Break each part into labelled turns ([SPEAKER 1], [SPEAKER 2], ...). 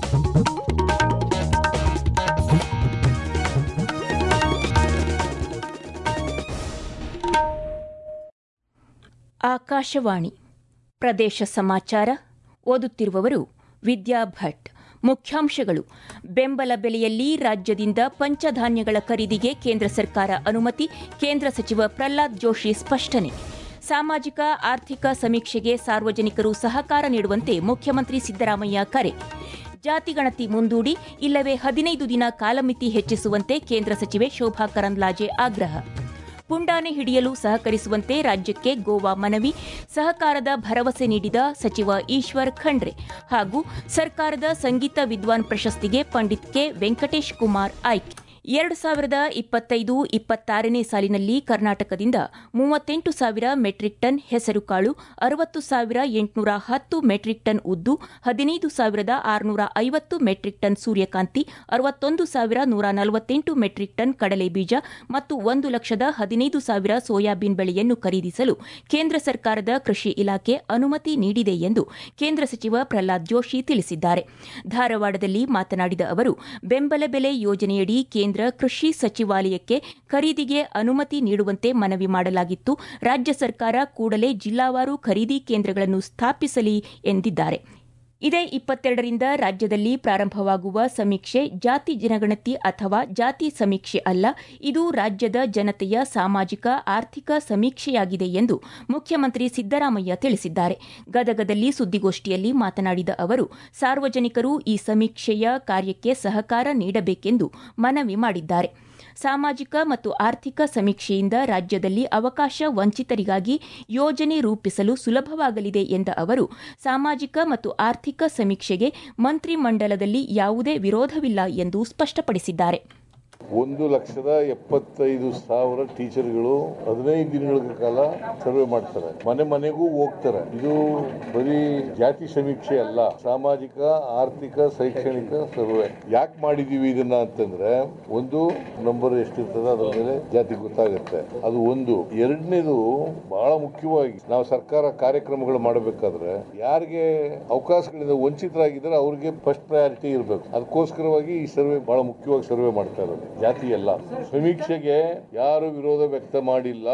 [SPEAKER 1] ಆಕಾಶವಾಣಿ ಪ್ರದೇಶ ಸಮಾಚಾರ ಓದುತ್ತಿರುವವರು ವಿದ್ಯಾ ಭಟ್. ಮುಖ್ಯಾಂಶಗಳು: ಬೆಂಬಲ ಬೆಲೆಯಲ್ಲಿ ರಾಜ್ಯದಿಂದ ಪಂಚಧಾನ್ಯಗಳ ಖರೀದಿಗೆ ಕೇಂದ್ರ ಸರ್ಕಾರ ಅನುಮತಿ, ಕೇಂದ್ರ ಸಚಿವ ಪ್ರಹ್ಲಾದ್ ಜೋಶಿ ಸ್ಪಷ್ಟನೆ. ಸಾಮಾಜಿಕ ಆರ್ಥಿಕ ಸಮೀಕ್ಷೆಗೆ ಸಾರ್ವಜನಿಕರು ಸಹಕಾರ ನೀಡುವಂತೆ ಮುಖ್ಯಮಂತ್ರಿ ಸಿದ್ದರಾಮಯ್ಯ ಕರೆ. ಜಾತಿಗಣತಿ ಮುಂದೂಡಿ ಇಲ್ಲವೇ 15 ದಿನ ಕಾಲಮಿತಿ ಹೆಚ್ಚಿಸುವಂತೆ ಕೇಂದ್ರ ಸಚಿವೆ ಶೋಭಾ ಕರಂದ್ಲಾಜೆ ಆಗ್ರಹ. ಪುಂಡಾನೆ ಹಿಡಿಯಲು ಸಹಕರಿಸುವಂತೆ ರಾಜ್ಯಕ್ಕೆ ಗೋವಾ ಮನವಿ, ಸಹಕಾರದ ಭರವಸೆ ನೀಡಿದ ಸಚಿವ ಈಶ್ವರ್ ಖಂಡ್ರೆ. ಹಾಗೂ ಸರ್ಕಾರದ ಸಂಗೀತ ವಿದ್ವಾನ್ ಪ್ರಶಸ್ತಿಗೆ ಪಂಡಿತ್ ಕೆ ವೆಂಕಟೇಶ್ ಕುಮಾರ್ ಆಯ್ಕೆ. 2025-26ನೇ ಸಾಲಿನಲ್ಲಿ ಕರ್ನಾಟಕದಿಂದ 38,000 ಮೆಟ್ರಿಕ್ ಟನ್ ಹೆಸರುಕಾಳು, 60,810 ಮೆಟ್ರಿಕ್ ಟನ್ ಉದ್ದು, 15,650 ಮೆಟ್ರಿಕ್ ಟನ್ ಸೂರ್ಯಕಾಂತಿ, 61,148 ಮೆಟ್ರಿಕ್ ಟನ್ ಕಡಲೆ ಬೀಜ ಮತ್ತು 1,15,000 ಸೋಯಾಬೀನ್ ಬೆಳೆಯನ್ನು ಖರೀದಿಸಲು ಕೇಂದ್ರ ಸರ್ಕಾರದ ಕೃಷಿ ಇಲಾಖೆ ಅನುಮತಿ ನೀಡಿದೆ ಎಂದು ಕೇಂದ್ರ ಸಚಿವ ಪ್ರಹ್ಲಾದ್ ಜೋಶಿ ತಿಳಿಸಿದ್ದಾರೆ. ಧಾರವಾಡದಲ್ಲಿ ಮಾತನಾಡಿದ ಅವರು, ಬೆಂಬಲ ಬೆಲೆ ಯೋಜನೆಯಡಿ ಕೇಂದ್ರ ಕೃಷಿ ಸಚಿವಾಲಯಕ್ಕೆ ಖರೀದಿಗೆ ಅನುಮತಿ ನೀಡುವಂತೆ ಮನವಿ ಮಾಡಲಾಗಿತ್ತು. ರಾಜ್ಯ ಸರ್ಕಾರ ಕೂಡಲೇ ಜಿಲ್ಲಾವಾರು ಖರೀದಿ ಕೇಂದ್ರಗಳನ್ನು ಸ್ಥಾಪಿಸಲಿ ಎಂದಿದ್ದಾರೆ. ಇದೇ 22ರಿಂದ ರಾಜ್ಯದಲ್ಲಿ ಪ್ರಾರಂಭವಾಗುವ ಸಮೀಕ್ಷೆ ಜಾತಿ ಜನಗಣತಿ ಅಥವಾ ಜಾತಿ ಸಮೀಕ್ಷೆ ಅಲ್ಲ, ಇದು ರಾಜ್ಯದ ಜನತೆಯ ಸಾಮಾಜಿಕ ಆರ್ಥಿಕ ಸಮೀಕ್ಷೆಯಾಗಿದೆ ಎಂದು ಮುಖ್ಯಮಂತ್ರಿ ಸಿದ್ದರಾಮಯ್ಯ ತಿಳಿಸಿದ್ದಾರೆ. ಗದಗದಲ್ಲಿ ಸುದ್ದಿಗೋಷ್ಠಿಯಲ್ಲಿ ಮಾತನಾಡಿದ ಅವರು, ಸಾರ್ವಜನಿಕರು ಈ ಸಮೀಕ್ಷೆಯ ಕಾರ್ಯಕ್ಕೆ ಸಹಕಾರ ನೀಡಬೇಕೆಂದು ಮನವಿ ಮಾಡಿದ್ದಾರೆ. ಸಾಮಾಜಿಕ ಮತ್ತು ಆರ್ಥಿಕ ಸಮೀಕ್ಷೆಯಿಂದ ರಾಜ್ಯದಲ್ಲಿ ಅವಕಾಶ ವಂಚಿತರಿಗಾಗಿ ಯೋಜನೆ ರೂಪಿಸಲು ಸುಲಭವಾಗಲಿದೆ ಎಂದ ಅವರು, ಸಾಮಾಜಿಕ ಮತ್ತು ಆರ್ಥಿಕ ಸಮೀಕ್ಷೆಗೆ ಮಂತ್ರಿಮಂಡಲದಲ್ಲಿ ಯಾವುದೇ ವಿರೋಧವಿಲ್ಲ ಎಂದು ಸ್ಪಷ್ಟಪಡಿಸಿದ್ದಾರೆ.
[SPEAKER 2] 1,75,000 ಟೀಚರ್ಗಳು 15 ದಿನಗಳ ಕಾಲ ಸರ್ವೆ ಮಾಡ್ತಾರೆ, ಮನೆ ಮನೆಗೂ ಹೋಗ್ತಾರೆ. ಇದು ಬರೀ ಜಾತಿ ಸಮೀಕ್ಷೆ ಅಲ್ಲ, ಸಾಮಾಜಿಕ ಆರ್ಥಿಕ ಶೈಕ್ಷಣಿಕ ಸರ್ವೆ. ಯಾಕೆ ಮಾಡಿದೀವಿ ಇದನ್ನ ಅಂತಂದ್ರೆ, ಒಂದು ನಂಬರ್ ಎಷ್ಟಿರ್ತದೆ ಅದ್ರ ಮೇಲೆ ಜಾತಿ ಗೊತ್ತಾಗುತ್ತೆ, ಅದು ಒಂದು. ಎರಡನೇದು ಬಹಳ ಮುಖ್ಯವಾಗಿ ನಾವು ಸರ್ಕಾರ ಕಾರ್ಯಕ್ರಮಗಳು ಮಾಡಬೇಕಾದ್ರೆ ಯಾರಿಗೆ ಅವಕಾಶಗಳಿಂದ ವಂಚಿತರಾಗಿದ್ದಾರೆ ಅವ್ರಿಗೆ ಫಸ್ಟ್ ಪ್ರಯಾರಿಟಿ ಇರಬೇಕು. ಅದಕ್ಕೋಸ್ಕರವಾಗಿ ಈ ಸರ್ವೆ ಬಹಳ ಮುಖ್ಯವಾಗಿ ಸರ್ವೆ ಮಾಡ್ತಾ ಇರೋದು. ಜಾತಿಯಲ್ಲ, ಸಮೀಕ್ಷೆಗೆ ಯಾರು ವಿರೋಧ ವ್ಯಕ್ತ ಮಾಡಿಲ್ಲ.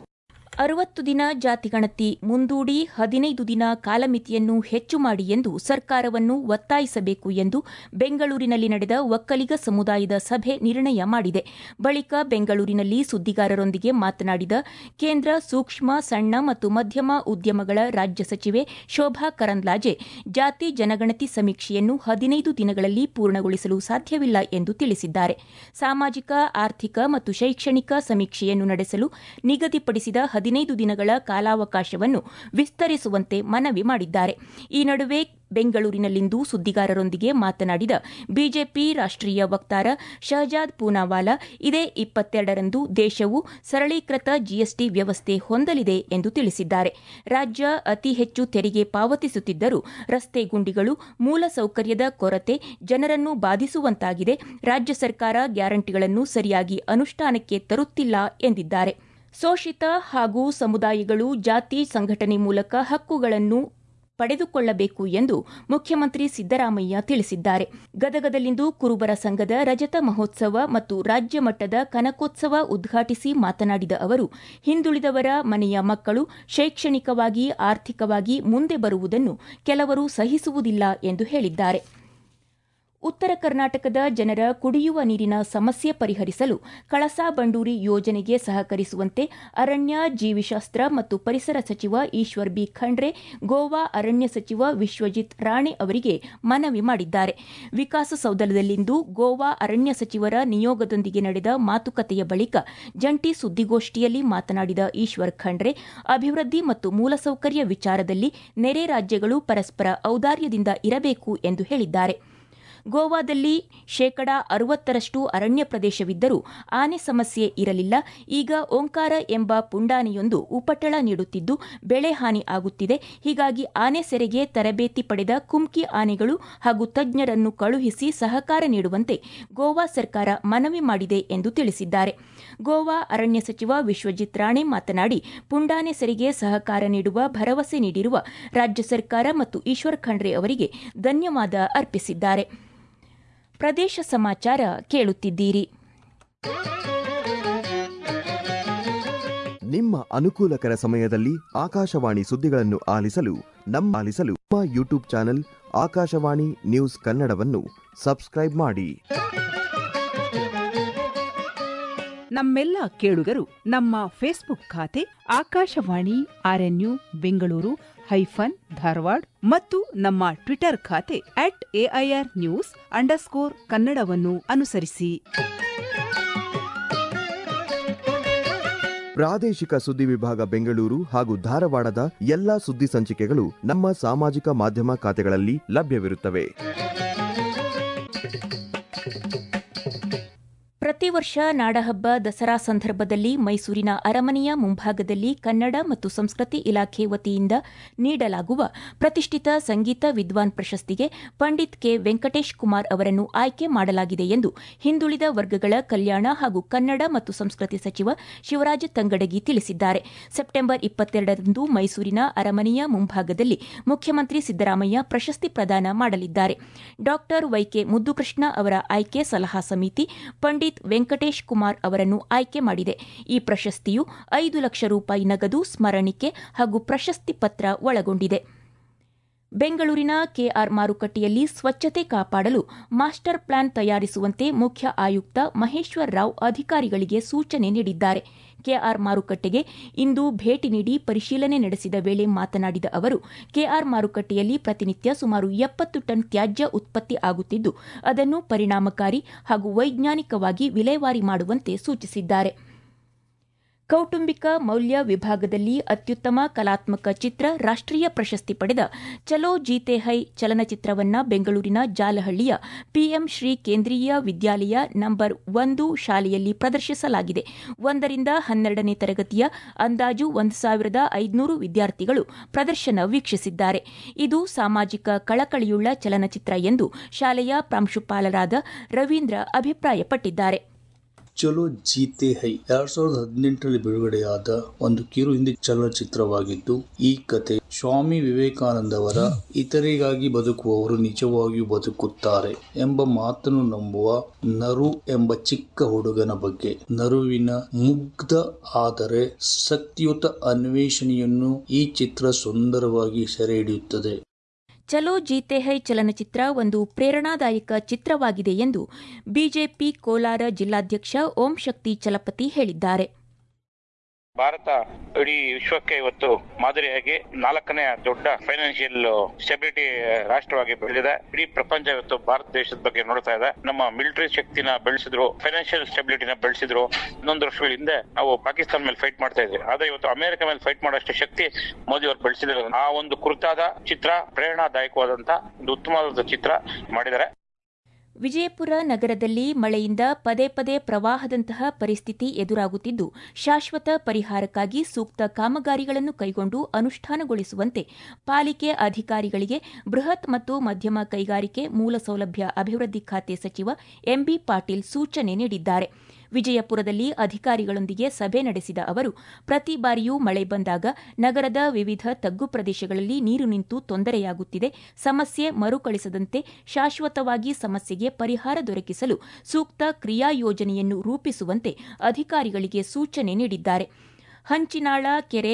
[SPEAKER 1] 60 ದಿನ ಜಾತಿಗಣತಿ ಮುಂದೂಡಿ 15 ದಿನ ಕಾಲಮಿತಿಯನ್ನು ಹೆಚ್ಚು ಮಾಡಿ ಎಂದು ಸರ್ಕಾರವನ್ನು ಒತ್ತಾಯಿಸಬೇಕು ಎಂದು ಬೆಂಗಳೂರಿನಲ್ಲಿ ನಡೆದ ಒಕ್ಕಲಿಗ ಸಮುದಾಯದ ಸಭೆ ನಿರ್ಣಯ ಮಾಡಿದೆ. ಬಳಿಕ ಬೆಂಗಳೂರಿನಲ್ಲಿ ಸುದ್ದಿಗಾರರೊಂದಿಗೆ ಮಾತನಾಡಿದ ಕೇಂದ್ರ ಸೂಕ್ಷ್ಮ, ಸಣ್ಣ ಮತ್ತು ಮಧ್ಯಮ ಉದ್ಯಮಗಳ ರಾಜ್ಯ ಸಚಿವೆ ಶೋಭಾ ಕರಂದ್ಲಾಜೆ, ಜಾತಿ ಜನಗಣತಿ ಸಮೀಕ್ಷೆಯನ್ನು 15 ದಿನಗಳಲ್ಲಿ ಪೂರ್ಣಗೊಳಿಸಲು ಸಾಧ್ಯವಿಲ್ಲ ಎಂದು ತಿಳಿಸಿದ್ದಾರೆ. ಸಾಮಾಜಿಕ ಆರ್ಥಿಕ ಮತ್ತು ಶೈಕ್ಷಣಿಕ ಸಮೀಕ್ಷೆಯನ್ನು ನಡೆಸಲು ನಿಗದಿಪಡಿಸಿದ 15 ದಿನಗಳ ಕಾಲಾವಕಾಶವನ್ನು ವಿಸ್ತರಿಸುವಂತೆ ಮನವಿ ಮಾಡಿದ್ದಾರೆ. ಈ ನಡುವೆ ಬೆಂಗಳೂರಿನಲ್ಲಿಂದು ಸುದ್ದಿಗಾರರೊಂದಿಗೆ ಮಾತನಾಡಿದ ಬಿಜೆಪಿ ರಾಷ್ಟ್ರೀಯ ವಕ್ತಾರ ಶಹಜಾದ್ ಪೂನಾವಾಲಾ, ಇದೇ 22ರಂದು ದೇಶವು ಸರಳೀಕೃತ ಜಿಎಸ್ಟಿ ವ್ಯವಸ್ಥೆ ಹೊಂದಲಿದೆ ಎಂದು ತಿಳಿಸಿದ್ದಾರೆ. ರಾಜ್ಯ ಅತಿ ಹೆಚ್ಚು ತೆರಿಗೆ ಪಾವತಿಸುತ್ತಿದ್ದರೂ ರಸ್ತೆ ಗುಂಡಿಗಳು, ಮೂಲಸೌಕರ್ಯದ ಕೊರತೆ ಜನರನ್ನು ಬಾಧಿಸುವಂತಾಗಿದೆ. ರಾಜ್ಯ ಸರ್ಕಾರ ಗ್ಯಾರಂಟಿಗಳನ್ನು ಸರಿಯಾಗಿ ಅನುಷ್ಠಾನಕ್ಕೆ ತರುತ್ತಿಲ್ಲ ಎಂದಿದ್ದಾರೆ. ಶೋಷಿತ ಹಾಗೂ ಸಮುದಾಯಗಳು ಜಾತಿ ಸಂಘಟನೆ ಮೂಲಕ ಹಕ್ಕುಗಳನ್ನು ಪಡೆದುಕೊಳ್ಳಬೇಕು ಎಂದು ಮುಖ್ಯಮಂತ್ರಿ ಸಿದ್ದರಾಮಯ್ಯ ತಿಳಿಸಿದ್ದಾರೆ. ಗದಗದಲ್ಲಿಂದು ಕುರುಬರ ಸಂಘದ ರಜತ ಮಹೋತ್ಸವ ಮತ್ತು ರಾಜ್ಯ ಮಟ್ಟದ ಕನಕೋತ್ಸವ ಉದ್ಘಾಟಿಸಿ ಮಾತನಾಡಿದ ಅವರು, ಹಿಂದುಳಿದವರ ಮನೆಯ ಮಕ್ಕಳು ಶೈಕ್ಷಣಿಕವಾಗಿ, ಆರ್ಥಿಕವಾಗಿ ಮುಂದೆ ಬರುವುದನ್ನು ಕೆಲವರು ಸಹಿಸುವುದಿಲ್ಲ ಎಂದು ಹೇಳಿದ್ದಾರೆ. ಉತ್ತರ ಕರ್ನಾಟಕದ ಜನರ ಕುಡಿಯುವ ನೀರಿನ ಸಮಸ್ಯೆ ಪರಿಹರಿಸಲು ಕಳಸಾ-ಬಂಡೂರಿ ಯೋಜನೆಗೆ ಸಹಕರಿಸುವಂತೆ ಅರಣ್ಯ, ಜೀವಿಶಾಸ್ತ್ರ ಮತ್ತು ಪರಿಸರ ಸಚಿವ ಈಶ್ವರ್ ಬಿ ಖಂಡ್ರೆ ಗೋವಾ ಅರಣ್ಯ ಸಚಿವ ವಿಶ್ವಜಿತ್ ರಾಣೆ ಅವರಿಗೆ ಮನವಿ ಮಾಡಿದ್ದಾರೆ. ವಿಕಾಸಸೌಧದಲ್ಲಿಂದು ಗೋವಾ ಅರಣ್ಯ ಸಚಿವರ ನಿಯೋಗದೊಂದಿಗೆ ನಡೆದ ಮಾತುಕತೆಯ ಬಳಿಕ ಜಂಟಿ ಸುದ್ದಿಗೋಷ್ಠಿಯಲ್ಲಿ ಮಾತನಾಡಿದ ಈಶ್ವರ್ ಖಂಡ್ರೆ, ಅಭಿವೃದ್ಧಿ ಮತ್ತು ಮೂಲಸೌಕರ್ಯ ವಿಚಾರದಲ್ಲಿ ನೆರೆ ರಾಜ್ಯಗಳು ಪರಸ್ಪರ ಔದಾರ್ಯದಿಂದ ಇರಬೇಕು ಎಂದು ಹೇಳಿದ್ದಾರೆ. ಗೋವಾದಲ್ಲಿ 60% ಅರಣ್ಯ ಪ್ರದೇಶವಿದ್ದರೂ ಆನೆ ಸಮಸ್ಯೆ ಇರಲಿಲ್ಲ. ಈಗ ಓಂಕಾರ ಎಂಬ ಪುಂಡಾನೆಯೊಂದು ಉಪಟಳ ನೀಡುತ್ತಿದ್ದು ಬೆಳೆ ಹಾನಿ ಆಗುತ್ತಿದೆ. ಹೀಗಾಗಿ ಆನೆ ಸೆರೆಗೆ ತರಬೇತಿ ಪಡೆದ ಕುಮ್ಕಿ ಆನೆಗಳು ಹಾಗೂ ತಜ್ಞರನ್ನು ಕಳುಹಿಸಿ ಸಹಕಾರ ನೀಡುವಂತೆ ಗೋವಾ ಸರ್ಕಾರ ಮನವಿ ಮಾಡಿದೆ ಎಂದು ತಿಳಿಸಿದ್ದಾರೆ. ಗೋವಾ ಅರಣ್ಯ ಸಚಿವ ವಿಶ್ವಜಿತ್ ರಾಣೆ ಮಾತನಾಡಿ, ಪುಂಡಾನೆ ಸೆರೆಗೆ ಸಹಕಾರ ನೀಡುವ ಭರವಸೆ ನೀಡಿರುವ ರಾಜ್ಯ ಸರ್ಕಾರ ಮತ್ತು ಈಶ್ವರ್ ಖಂಡ್ರೆ ಅವರಿಗೆ ಧನ್ಯವಾದ ಅರ್ಪಿಸಿದ್ದಾರೆ. ಪ್ರದೇಶ ಸಮಾಚಾರ ಕೇಳುತ್ತಿದ್ದೀರಿ.
[SPEAKER 3] ನಿಮ್ಮ ಅನುಕೂಲಕರ ಸಮಯದಲ್ಲಿ ಆಕಾಶವಾಣಿ ಸುದ್ದಿಗಳನ್ನು ಆಲಿಸಲು ನಮ್ಮ ಯೂಟ್ಯೂಬ್ ಚಾನೆಲ್ ಆಕಾಶವಾಣಿ ನ್ಯೂಸ್ ಕನ್ನಡವನ್ನು ಸಬ್ಸ್ಕ್ರೈಬ್ ಮಾಡಿ.
[SPEAKER 4] ನಮ್ಮೆಲ್ಲ ಕೇಳುಗರು ನಮ್ಮ ಫೇಸ್ಬುಕ್ ಖಾತೆ ಆಕಾಶವಾಣಿ ಆರ್ಎನ್ಯು ಬೆಂಗಳೂರು ಧಾರವಾಡ ಮತ್ತು ನಮ್ಮ ಟ್ವಿಟರ್ ಖಾತೆ @AIRnews_ಕನ್ನಡವನ್ನು ಅನುಸರಿಸಿ.
[SPEAKER 3] ಪ್ರಾದೇಶಿಕ ಸುದ್ದಿ ವಿಭಾಗ ಬೆಂಗಳೂರು ಹಾಗೂ ಧಾರವಾಡದ ಎಲ್ಲಾ ಸುದ್ದಿ ಸಂಚಿಕೆಗಳು ನಮ್ಮ ಸಾಮಾಜಿಕ ಮಾಧ್ಯಮ ಖಾತೆಗಳಲ್ಲಿ ಲಭ್ಯವಿರುತ್ತವೆ.
[SPEAKER 1] ಪ್ರತಿ ವರ್ಷ ನಾಡಹಬ್ಬ ದಸರಾ ಸಂದರ್ಭದಲ್ಲಿ ಮೈಸೂರಿನ ಅರಮನೆಯ ಮುಂಭಾಗದಲ್ಲಿ ಕನ್ನಡ ಮತ್ತು ಸಂಸ್ಕೃತಿ ಇಲಾಖೆ ವತಿಯಿಂದ ನೀಡಲಾಗುವ ಪ್ರತಿಷ್ಠಿತ ಸಂಗೀತ ವಿದ್ವಾನ್ ಪ್ರಶಸ್ತಿಗೆ ಪಂಡಿತ್ ಕೆ ವೆಂಕಟೇಶ್ ಕುಮಾರ್ ಅವರನ್ನು ಆಯ್ಕೆ ಮಾಡಲಾಗಿದೆ ಎಂದು ಹಿಂದುಳಿದ ವರ್ಗಗಳ ಕಲ್ಯಾಣ ಹಾಗೂ ಕನ್ನಡ ಮತ್ತು ಸಂಸ್ಕೃತಿ ಸಚಿವ ಶಿವರಾಜ ತಂಗಡಗಿ ತಿಳಿಸಿದ್ದಾರೆ. ಸೆಪ್ಟೆಂಬರ್ 22ರಂದು ಮೈಸೂರಿನ ಅರಮನೆಯ ಮುಂಭಾಗದಲ್ಲಿ ಮುಖ್ಯಮಂತ್ರಿ ಸಿದ್ದರಾಮಯ್ಯ ಪ್ರಶಸ್ತಿ ಪ್ರದಾನ ಮಾಡಲಿದ್ದಾರೆ. ಡಾ ವೈಕೆ ಮುದ್ದುಕೃಷ್ಣ ಅವರ ಆಯ್ಕೆ ಸಲಹಾ ಸಮಿತಿ ಪಂಡಿತ್ ವೆಂಕಟೇಶ್ ಕುಮಾರ್ ಅವರನ್ನು ಆಯ್ಕೆ ಮಾಡಿದೆ. ಈ ಪ್ರಶಸ್ತಿಯು 5 ಲಕ್ಷ ರೂಪಾಯಿ ನಗದು, ಸ್ಮರಣಿಕೆ ಹಾಗೂ ಪ್ರಶಸ್ತಿ ಪತ್ರ ಒಳಗೊಂಡಿದೆ. ಬೆಂಗಳೂರಿನ ಕೆಆರ್ ಮಾರುಕಟ್ಟೆಯಲ್ಲಿ ಸ್ವಚ್ಛತೆ ಕಾಪಾಡಲು ಮಾಸ್ಟರ್ ಪ್ಲಾನ್ ತಯಾರಿಸುವಂತೆ ಮುಖ್ಯ ಆಯುಕ್ತ ಮಹೇಶ್ವರ್ ರಾವ್ ಅಧಿಕಾರಿಗಳಿಗೆ ಸೂಚನೆ ನೀಡಿದ್ದಾರೆ. ಕೆಆರ್ ಮಾರುಕಟ್ಟೆಗೆ ಇಂದು ಭೇಟಿ ನೀಡಿ ಪರಿಶೀಲನೆ ನಡೆಸಿದ ವೇಳೆ ಮಾತನಾಡಿದ ಅವರು, ಕೆಆರ್ ಮಾರುಕಟ್ಟೆಯಲ್ಲಿ ಪ್ರತಿನಿತ್ಯ ಸುಮಾರು 70 ಟನ್ ತ್ಯಾಜ್ಯ ಉತ್ಪತ್ತಿ ಆಗುತ್ತಿದ್ದು, ಅದನ್ನು ಪರಿಣಾಮಕಾರಿ ಹಾಗೂ ವೈಜ್ಞಾನಿಕವಾಗಿ ವಿಲೇವಾರಿ ಮಾಡುವಂತೆ ಸೂಚಿಸಿದ್ದಾರೆ. ಕೌಟುಂಬಿಕ ಮೌಲ್ಯ ವಿಭಾಗದಲ್ಲಿ ಅತ್ಯುತ್ತಮ ಕಲಾತ್ಮಕ ಚಿತ್ರ ರಾಷ್ಟ್ರೀಯ ಪ್ರಶಸ್ತಿ ಪಡೆದ ಚಲೋ ಜೀತೆ ಹೈ ಚಲನಚಿತ್ರವನ್ನು ಬೆಂಗಳೂರಿನ ಜಾಲಹಳ್ಳಿಯ ಪಿಎಂ ಶ್ರೀ ಕೇಂದ್ರೀಯ ವಿದ್ಯಾಲಯ ನಂಬರ್ 1 ಶಾಲೆಯಲ್ಲಿ ಪ್ರದರ್ಶಿಸಲಾಗಿದೆ. 1ರಿಂದ 12ನೇ ತರಗತಿಯ ಅಂದಾಜು 1500 ವಿದ್ಯಾರ್ಥಿಗಳು ಪ್ರದರ್ಶನ ವೀಕ್ಷಿಸಿದ್ದಾರೆ. ಇದು ಸಾಮಾಜಿಕ ಕಳಕಳಿಯುಳ್ಳ ಚಲನಚಿತ್ರ ಎಂದು ಶಾಲೆಯ ಪ್ರಾಂಶುಪಾಲರಾದ ರವೀಂದ್ರ ಅಭಿಪ್ರಾಯಪಟ್ಟಿದ್ದಾರೆ.
[SPEAKER 5] ಚಲೋ ಜೀತೆ ಹೈ 2018ರಲ್ಲಿ ಬಿಡುಗಡೆಯಾದ ಒಂದು ಕಿರು ಹಿಂದಿ ಚಲನಚಿತ್ರವಾಗಿದ್ದು, ಈ ಕತೆ ಸ್ವಾಮಿ ವಿವೇಕಾನಂದ ಅವರ ಇತರರಿಗಾಗಿ ಬದುಕುವವರು ನಿಜವಾಗಿಯೂ ಬದುಕುತ್ತಾರೆ ಎಂಬ ಮಾತನ್ನು ನಂಬುವ ನರು ಎಂಬ ಚಿಕ್ಕ ಹುಡುಗನ ಬಗ್ಗೆ. ನರುವಿನ ಮುಗ್ಧ ಆದರೆ ಶಕ್ತಿಯುತ ಅನ್ವೇಷಣೆಯನ್ನು ಈ ಚಿತ್ರ ಸುಂದರವಾಗಿ ಸೆರೆ ಹಿಡಿಯುತ್ತದೆ.
[SPEAKER 1] ಚಲೋ ಜೀತೆ ಹೈ ಚಲನಚಿತ್ರ ಒಂದು ಪ್ರೇರಣಾದಾಯಕ ಚಿತ್ರವಾಗಿದೆ ಎಂದು ಬಿಜೆಪಿ ಕೋಲಾರ ಜಿಲ್ಲಾಧ್ಯಕ್ಷ ಓಂ ಶಕ್ತಿ ಚಲಪತಿ ಹೇಳಿದ್ದಾರೆ.
[SPEAKER 6] ಭಾರತ ಇಡೀ ವಿಶ್ವಕ್ಕೆ ಇವತ್ತು ಮಾದರಿಯಾಗಿ 4ನೇ ದೊಡ್ಡ ಫೈನಾನ್ಷಿಯಲ್ ಸ್ಟೆಬಿಲಿಟಿ ರಾಷ್ಟ್ರವಾಗಿ ಬೆಳೆದಿದೆ. ಇಡೀ ಪ್ರಪಂಚ ಇವತ್ತು ಭಾರತ ದೇಶದ ಬಗ್ಗೆ ನೋಡ್ತಾ ಇದೆ. ನಮ್ಮ ಮಿಲಿಟರಿ ಶಕ್ತಿನ ಬೆಳೆಸಿದ್ರು, ಫೈನಾನ್ಷಿಯಲ್ ಸ್ಟೆಬಿಲಿಟಿನ ಬೆಳೆಸಿದ್ರು. ಇನ್ನೊಂದು ವರ್ಷಗಳ ಹಿಂದೆ ನಾವು ಪಾಕಿಸ್ತಾನ ಮೇಲೆ ಫೈಟ್ ಮಾಡ್ತಾ ಇದ್ವಿ, ಆದ್ರೆ ಇವತ್ತು ಅಮೆರಿಕ ಮೇಲೆ ಫೈಟ್ ಮಾಡೋಷ್ಟು ಶಕ್ತಿ ಮೋದಿ ಅವರು ಬೆಳೆಸಿದ್ರು. ಆ ಒಂದು ಕುರಿತಾದ ಚಿತ್ರ, ಪ್ರೇರಣಾದಾಯಕವಾದಂತ ಒಂದು ಉತ್ತಮವಾದ ಚಿತ್ರ ಮಾಡಿದ್ದಾರೆ.
[SPEAKER 1] ವಿಜಯಪುರ ನಗರದಲ್ಲಿ ಮಳೆಯಿಂದ ಪದೇ ಪದೇ ಪ್ರವಾಹದಂತಹ ಪರಿಸ್ಥಿತಿ ಎದುರಾಗುತ್ತಿದ್ದು, ಶಾಶ್ವತ ಪರಿಹಾರಕ್ಕಾಗಿ ಸೂಕ್ತ ಕಾಮಗಾರಿಗಳನ್ನು ಕೈಗೊಂಡು ಅನುಷ್ಠಾನಗೊಳಿಸುವಂತೆ ಪಾಲಿಕೆ ಅಧಿಕಾರಿಗಳಿಗೆ ಬೃಹತ್ ಮತ್ತು ಮಧ್ಯಮ ಕೈಗಾರಿಕೆ ಮೂಲಸೌಲಭ್ಯ ಅಭಿವೃದ್ಧಿ ಖಾತೆ ಸಚಿವ ಎಂಬಿ ಪಾಟೀಲ್ ಸೂಚನೆ ನೀಡಿದ್ದಾರೆ. ವಿಜಯಪುರದಲ್ಲಿ ಅಧಿಕಾರಿಗಳೊಂದಿಗೆ ಸಭೆ ನಡೆಸಿದ ಅವರು, ಪ್ರತಿ ಬಾರಿಯೂ ಮಳೆ ಬಂದಾಗ ನಗರದ ವಿವಿಧ ತಗ್ಗು ಪ್ರದೇಶಗಳಲ್ಲಿ ನೀರು ನಿಂತು ತೊಂದರೆಯಾಗುತ್ತಿದೆ. ಸಮಸ್ಯೆ ಮರುಕಳಿಸದಂತೆ ಶಾಶ್ವತವಾಗಿ ಸಮಸ್ಯೆಗೆ ಪರಿಹಾರ ದೊರಕಿಸಲು ಸೂಕ್ತ ಕ್ರಿಯಾ ಯೋಜನೆಯನ್ನು ರೂಪಿಸುವಂತೆ ಅಧಿಕಾರಿಗಳಿಗೆ ಸೂಚನೆ ನೀಡಿದ್ದಾರೆ. ಹಂಚಿನಾಳ ಕೆರೆ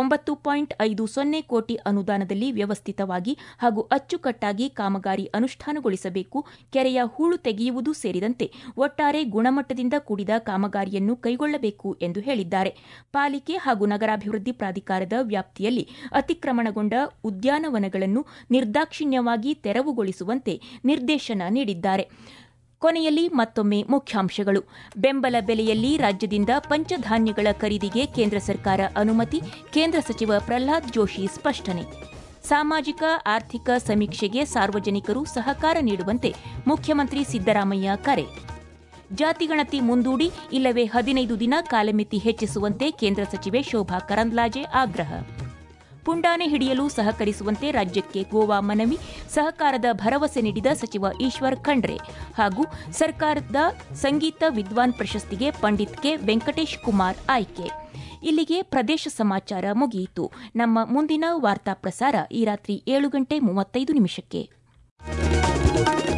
[SPEAKER 1] 9.50 ಕೋಟಿ ಅನುದಾನದಲ್ಲಿ ವ್ಯವಸ್ಥಿತವಾಗಿ ಹಾಗೂ ಅಚ್ಚುಕಟ್ಟಾಗಿ ಕಾಮಗಾರಿ ಅನುಷ್ಠಾನಗೊಳಿಸಬೇಕು. ಕೆರೆಯ ಹೂಳು ತೆಗೆಯುವುದು ಸೇರಿದಂತೆ ಒಟ್ಟಾರೆ ಗುಣಮಟ್ಟದಿಂದ ಕೂಡಿದ ಕಾಮಗಾರಿಯನ್ನು ಕೈಗೊಳ್ಳಬೇಕು ಎಂದು ಹೇಳಿದ್ದಾರೆ. ಪಾಲಿಕೆ ಹಾಗೂ ನಗರಾಭಿವೃದ್ಧಿ ಪ್ರಾಧಿಕಾರದ ವ್ಯಾಪ್ತಿಯಲ್ಲಿ ಅತಿಕ್ರಮಣಗೊಂಡ ಉದ್ಯಾನವನಗಳನ್ನು ನಿರ್ದಾಕ್ಷಿಣ್ಯವಾಗಿ ತೆರವುಗೊಳಿಸುವಂತೆ ನಿರ್ದೇಶನ ನೀಡಿದ್ದಾರೆ. ಕೊನೆಯಲ್ಲಿ ಮತ್ತೊಮ್ಮೆ ಮುಖ್ಯಾಂಶಗಳು. ಬೆಂಬಲ ಬೆಲೆಯಲ್ಲಿ ರಾಜ್ಯದಿಂದ ಪಂಚಧಾನ್ಯಗಳ ಖರೀದಿಗೆ ಕೇಂದ್ರ ಸರ್ಕಾರ ಅನುಮತಿ, ಕೇಂದ್ರ ಸಚಿವ ಪ್ರಹ್ಲಾದ್ ಜೋಶಿ ಸ್ಪಷ್ಟನೆ. ಸಾಮಾಜಿಕ ಆರ್ಥಿಕ ಸಮೀಕ್ಷೆಗೆ ಸಾರ್ವಜನಿಕರು ಸಹಕಾರ ನೀಡುವಂತೆ ಮುಖ್ಯಮಂತ್ರಿ ಸಿದ್ದರಾಮಯ್ಯ ಕರೆ. ಜಾತಿಗಣತಿ ಮುಂದೂಡಿ ಇಲ್ಲವೇ 15 ದಿನ ಕಾಲಮಿತಿ ಹೆಚ್ಚಿಸುವಂತೆ ಕೇಂದ್ರ ಸಚಿವೆ ಶೋಭಾ ಕರಂದ್ಲಾಜೆ ಆಗ್ರಹ. ಪುಂಡಾನೆ ಹಿಡಿಯಲು ಸಹಕರಿಸುವಂತೆ ರಾಜ್ಯಕ್ಕೆ ಗೋವಾ ಮನವಿ, ಸಹಕಾರದ ಭರವಸೆ ನೀಡಿದ ಸಚಿವ ಈಶ್ವರ್ ಖಂಡ್ರೆ. ಹಾಗೂ ಸರ್ಕಾರದ ಸಂಗೀತ ವಿದ್ವಾನ್ ಪ್ರಶಸ್ತಿಗೆ ಪಂಡಿತ್ ಕೆ ವೆಂಕಟೇಶ್ ಕುಮಾರ್ ಆಯ್ಕೆ. ಇಲ್ಲಿಗೆ ಪ್ರದೇಶ ಸಮಾಚಾರ ಮುಗಿಯಿತು. ನಮ್ಮ ಮುಂದಿನ ವಾರ್ತಾ ಪ್ರಸಾರ ಈ ರಾತ್ರಿ 7:35 ನಿಮಿಷಕ್ಕೆ.